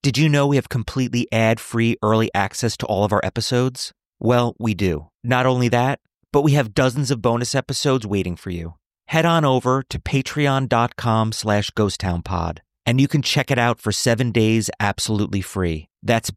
Did you know we have completely ad-free early access to all of our episodes? Well, we do. Not only that, but we have dozens of bonus episodes waiting for you. Head on over to patreon.com/ghosttownpod, and you can check it out for 7 days absolutely free. That's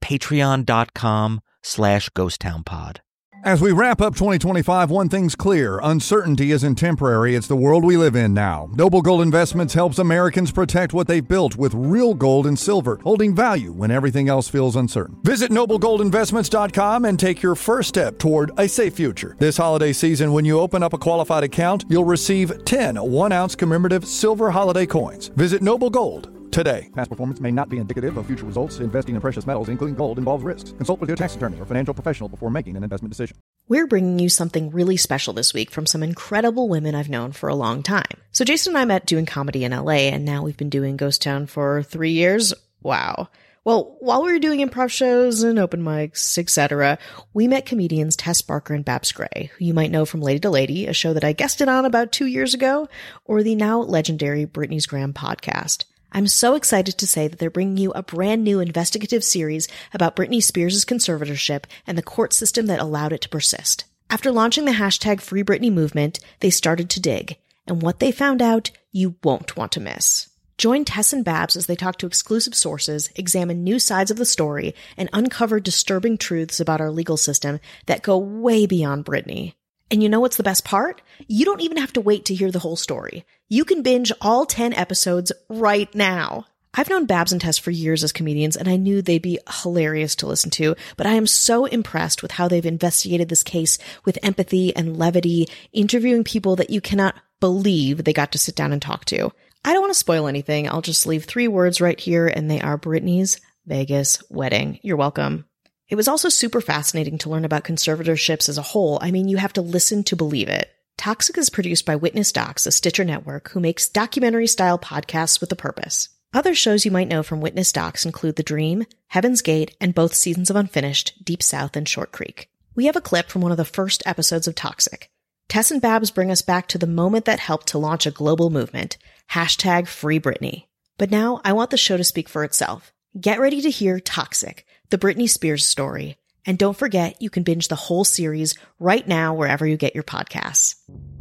patreon.com/ghosttownpod. As we wrap up 2025, one thing's clear. Uncertainty isn't temporary. It's the world we live in now. Noble Gold Investments helps Americans protect what they've built with real gold and silver, holding value when everything else feels uncertain. Visit noblegoldinvestments.com and take your first step toward a safe future. This holiday season, when you open up a qualified account, you'll receive 10 one-ounce commemorative silver holiday coins. Visit Noble Gold today. Past performance may not be indicative of future results. Investing in precious metals, including gold, involves risks. Consult with your tax attorney or financial professional before making an investment decision. We're bringing you something really special this week from some incredible women I've known for a long time. So Jason and I met doing comedy in LA, and now we've been doing Ghost Town for 3 years. Wow. Well, while we were doing improv shows and open mics, etc., we met comedians Tess Barker and Babs Gray, who you might know from Lady to Lady, a show that I guested on about 2 years ago, or the now legendary Britney's Graham podcast. I'm so excited to say that they're bringing you a brand new investigative series about Britney Spears' conservatorship and the court system that allowed it to persist. After launching the hashtag Free Britney movement, they started to dig, and what they found out, you won't want to miss. Join Tess and Babs as they talk to exclusive sources, examine new sides of the story, and uncover disturbing truths about our legal system that go way beyond Britney. And you know what's the best part? You don't even have to wait to hear the whole story. You can binge all 10 episodes right now. I've known Babs and Tess for years as comedians, and I knew they'd be hilarious to listen to, but I am so impressed with how they've investigated this case with empathy and levity, interviewing people that you cannot believe they got to sit down and talk to. I don't want to spoil anything. I'll just leave 3 words right here, and they are Britney's Vegas wedding. You're welcome. It was also super fascinating to learn about conservatorships as a whole. I mean, you have to listen to believe it. Toxic is produced by Witness Docs, a Stitcher network, who makes documentary-style podcasts with a purpose. Other shows you might know from Witness Docs include The Dream, Heaven's Gate, and both seasons of Unfinished, Deep South and Short Creek. We have a clip from one of the first episodes of Toxic. Tess and Babs bring us back to the moment that helped to launch a global movement, hashtag Free Britney. But now I want the show to speak for itself. Get ready to hear Toxic, the Britney Spears story. And don't forget, you can binge the whole series right now wherever you get your podcasts.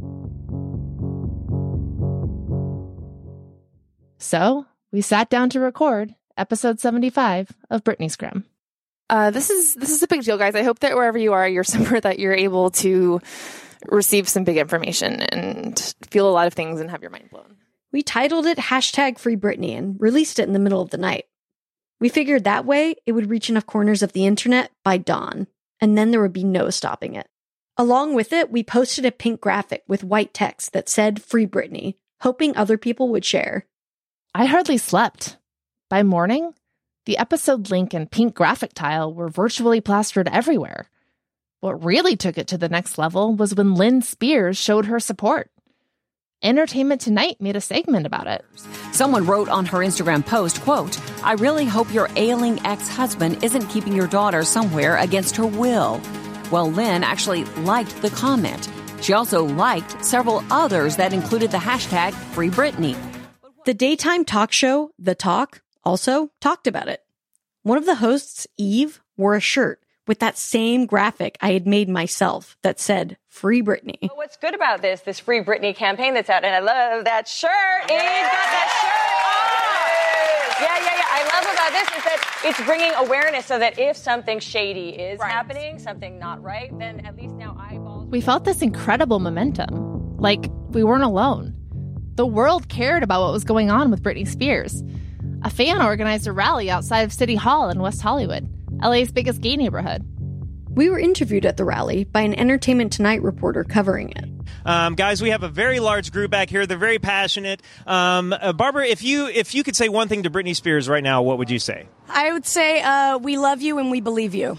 So, we sat down to record episode 75 of Britney's Graham. This is a big deal, guys. I hope that wherever you are, you're somewhere that you're able to receive some big information and feel a lot of things and have your mind blown. We titled it hashtag Free Britney and released it in the middle of the night. We figured that way it would reach enough corners of the internet by dawn, and then there would be no stopping it. Along with it, we posted a pink graphic with white text that said Free Britney, hoping other people would share. I hardly slept. By morning, the episode link and pink graphic tile were virtually plastered everywhere. What really took it to the next level was when Lynn Spears showed her support. Entertainment Tonight made a segment about it. Someone wrote on her Instagram post, quote, "I really hope your ailing ex-husband isn't keeping your daughter somewhere against her will." Well, Lynn actually liked the comment. She also liked several others that included the hashtag Free Britney. The daytime talk show, The Talk, also talked about it. One of the hosts, Eve, wore a shirt with that same graphic I had made myself that said Free Britney. Well, what's good about this Free Britney campaign that's out, and I love that shirt. Eve got that shirt on. Yeah. I love about this is that it's bringing awareness so that if something shady is happening, something not right, then at least now eyeballs. We felt this incredible momentum. Like, we weren't alone. The world cared about what was going on with Britney Spears. A fan organized a rally outside of City Hall in West Hollywood, LA's biggest gay neighborhood. We were interviewed at the rally by an Entertainment Tonight reporter covering it. Guys, we have a very large group back here. They're very passionate. Barbara, if you could say one thing to Britney Spears right now, what would you say? I would say we love you and we believe you.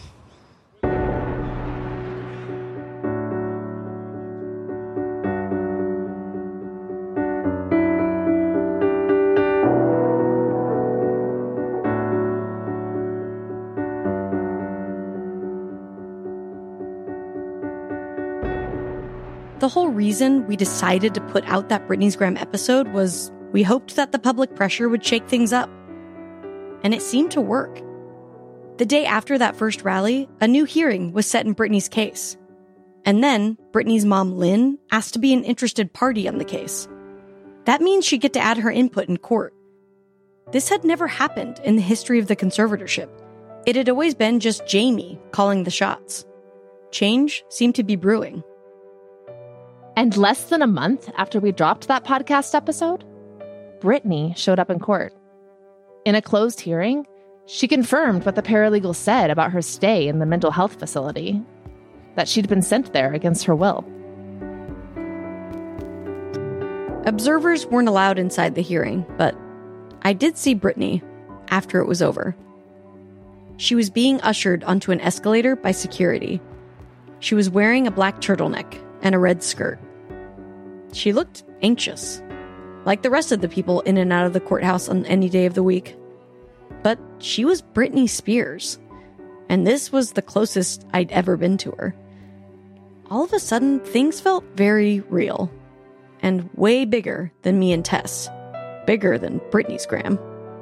The whole reason we decided to put out that Britney's Graham episode was we hoped that the public pressure would shake things up. and it seemed to work. The day after that first rally, a new hearing was set in Britney's case. And then, Britney's mom, Lynn, asked to be an interested party on the case. That means she'd get to add her input in court. This had never happened in the history of the conservatorship. It had always been just Jamie calling the shots. Change seemed to be brewing. And less than a month after we dropped that podcast episode, Britney showed up in court. In a closed hearing, she confirmed what the paralegal said about her stay in the mental health facility, that she'd been sent there against her will. Observers weren't allowed inside the hearing, but I did see Britney after it was over. She was being ushered onto an escalator by security. She was wearing a black turtleneck and a red skirt. She looked anxious, like the rest of the people in and out of the courthouse on any day of the week. But she was Britney Spears, and this was the closest I'd ever been to her. All of a sudden, things felt very real, and way bigger than me and Tess. Bigger than Britney's gram.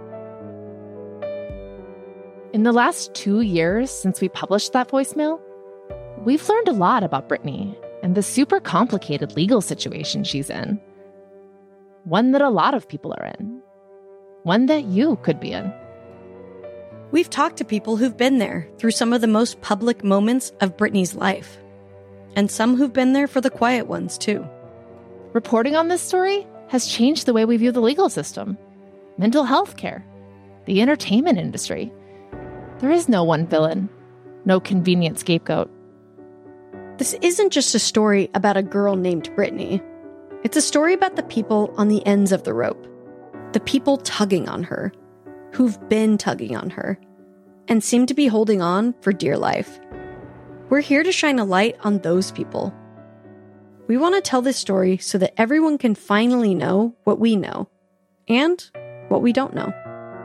In the last 2 years since we published that voicemail, we've learned a lot about Britney and the super complicated legal situation she's in. One that a lot of people are in. One that you could be in. We've talked to people who've been there through some of the most public moments of Britney's life. And some who've been there for the quiet ones, too. Reporting on this story has changed the way we view the legal system, mental health care, the entertainment industry. There is no one villain, no convenient scapegoat. This isn't just a story about a girl named Britney. It's a story about the people on the ends of the rope. The people tugging on her, who've been tugging on her, and seem to be holding on for dear life. We're here to shine a light on those people. We want to tell this story so that everyone can finally know what we know, and what we don't know.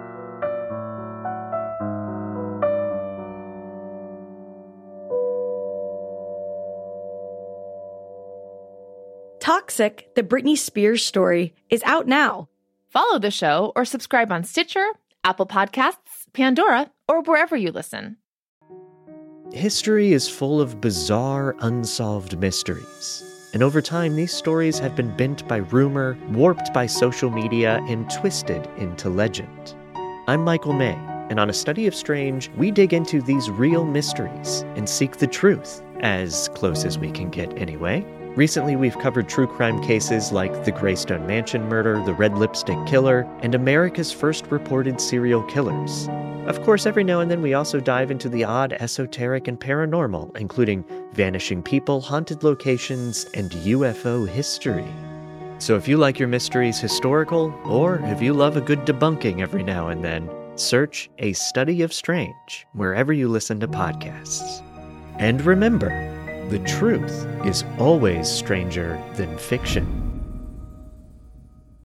Toxic, the Britney Spears story, is out now. Follow the show or subscribe on Stitcher, Apple Podcasts, Pandora, or wherever you listen. History is full of bizarre, unsolved mysteries. And over time, these stories have been bent by rumor, warped by social media, and twisted into legend. I'm Michael May, and on A Study of Strange, we dig into these real mysteries and seek the truth, as close as we can get anyway. Recently, we've covered true crime cases like the Greystone Mansion murder, the Red Lipstick Killer, and America's first reported serial killers. Of course, every now and then we also dive into the odd, esoteric, and paranormal, including vanishing people, haunted locations, and UFO history. So if you like your mysteries historical, or if you love a good debunking every now and then, search A Study of Strange wherever you listen to podcasts. And remember, the truth is always stranger than fiction.